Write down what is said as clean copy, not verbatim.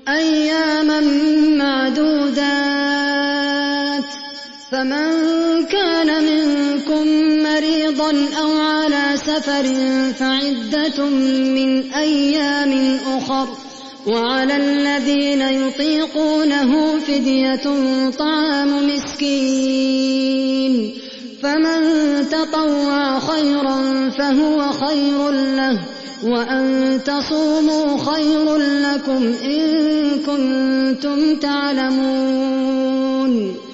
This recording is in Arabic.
أياما معدودات، فمن كان منكم مريضا أو على سفر فعدة من أيام أخر، وعلى الذين يطيقونه فدية طعام مسكين، فمن تطوع خيرا فهو خير له، وأن تصوموا خير لكم إن كنتم تعلمون.